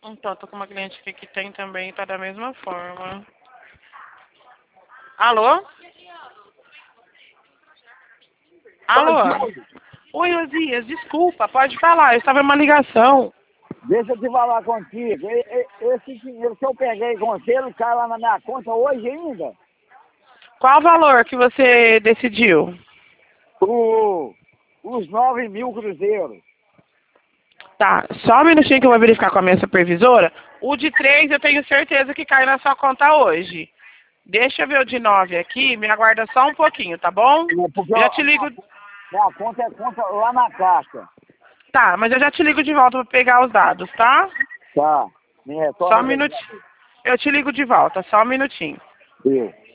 Então, tô com uma cliente aqui que tem também, tá da mesma forma. Alô? Alô? Oi, Osias, desculpa, pode falar, eu estava em uma ligação. Deixa eu te falar contigo. Esse dinheiro que eu peguei com você, ele cai lá na minha conta hoje ainda? Qual o valor que você decidiu? Os 9.000 cruzeiros. Tá, só um minutinho que eu vou verificar com a minha supervisora. O de 3 eu tenho certeza que cai na sua conta hoje. Deixa eu ver o de 9 aqui, me aguarda só um pouquinho, tá bom? Porque Eu já te ligo... minha conta é conta lá na caixa. Tá, mas eu já te ligo de volta pra pegar os dados, tá? Tá. Só um minutinho. Eu te ligo de volta, só um minutinho. Eu.